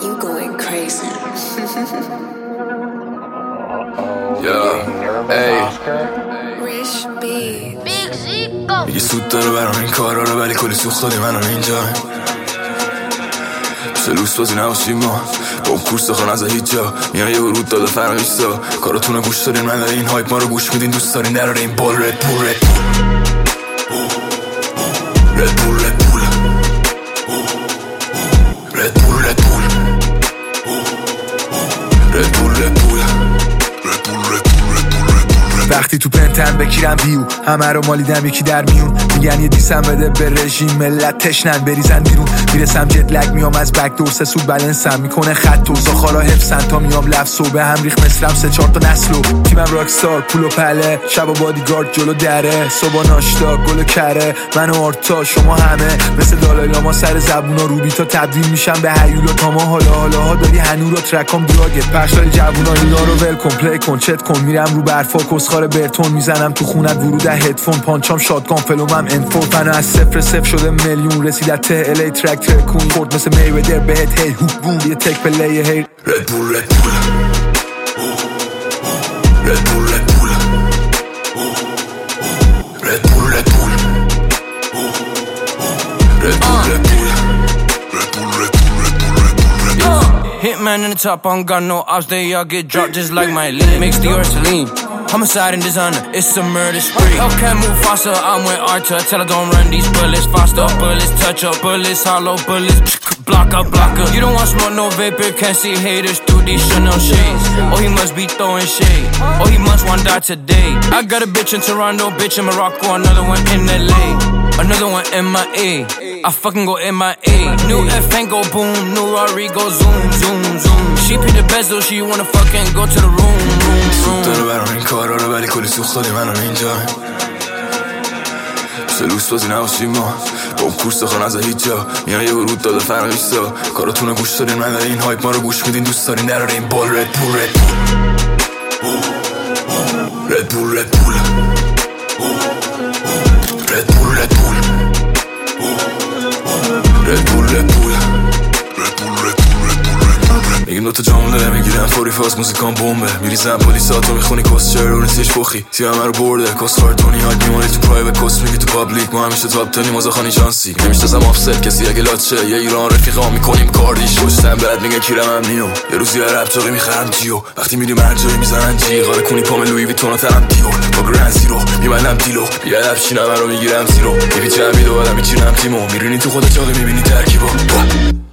You going crazy. Rich beat. میگی سود داره برام این کارا رو، ولی کلی سوخت دادی منو اینجا. سلوس بازی نباشیم ما با اون کورس خان از هیچ جا. میان یه ورود داده فرقیستا کاراتونو گوش دارین، من داره این هایپ ما رو گوش میدین، دوست دارین دراره این بال. رد بول رد بول رد بول رد بول رد بول رد بول رد بول رد بول. وقتی تو پنتن بگیرم ویو همه رو مالیدم یکی در میون، میگن یه دیسم بده به رژیم ملت تشنن بریزن بیرون. میرسم جت لگ میام از بک دور، 3 سود بلنسم میکنه خط و زاخارا حفظن تا میام لفظ و به هم ریخ مثلم 3-4 تا نسلو. تیمم راکستار پول و پله، شب و بادیگارد جلو دره، صبح ناشتا گل و کره، من و آرتا شما همه مثل دالای لاما سر زبونا رو بیتا تبدیل میشم به هیولا تا ما. حالا ها داری هنو رو ترکام دراگه پخشای جوونا اینا رو ول کن پلی کن چت کن. میرم رو برفا کسخار برتون میزنم تو خونت ورود هدفون، پانچام شاتگان فلومم انفو. فنا از 0 شده میلیون، رسید از ته الی ترک ترکون خورد مثل میودر بهت هی هوک بوم یه تک پلی هی. رد بول رد بول رد بول رد بول رد بول رد بول رد بول رد بول. Hitman in the top, I don't got no ops, they all get dropped just like my lean. Mix the Ursuline, homicide and designer, it's a murder spree. Hellcat move faster, I'm with Arthur, tell her don't run these bullets faster. Bullets touch up, bullets hollow, bullets blocker. You don't want smoke, no vapor, can't see haters through these Chanel shades. Oh, he must be throwing shade, oh, he must want die today. I got a bitch in Toronto, bitch in Morocco, another one in LA, another one in my A. I fucking go MIA. New F go boom, new Rari go zoom, zoom, zoom. She pay the bezel, she wanna fucking go to the room. سود داره برام این کارا رو، ولی کلی سوخت دادی منو اینجا. سلوس بازی نباشیم ما با اون کورس خان از هیچ جا. میان یه ورود داده فرقیستا کاراتونو گوش دارین، من داره این هایپ ما رو گوش میدین، دوست دارین دراره این بال. رد بول رد بول رد بول رد بول رد بول رد بول رد بول رد بول. میگیم دوتا جامونه میگیرم فوری فاز موزیکان بومبه، میریزم پلیساتو میخونی کس چرا رو نیستیش بخی تیم همه رو برده کس خارتونی هاید میمونی تو پرایوت کس میگی تو پابلیک ما همیشه تو ابتنی مازاخانی شانسی. نمیشتازم آفست کسی اگه لاچه یه ایران رفیقا میکنیم کاردیش پشتم بعد میگن کیرم هم نیو یه روزی عرب چاقی میخرم جیو وقتی میریم هر جایی میزنن جی غاره کنی پام لویی ویتون ترم دیو با گرند زیرو میبندم دیلو بیادب شینم رو میگیرم زیرو میبی چه میدو آدم میچینم تیمو میرینی تو خودت چاقی میبینی ترکیبو.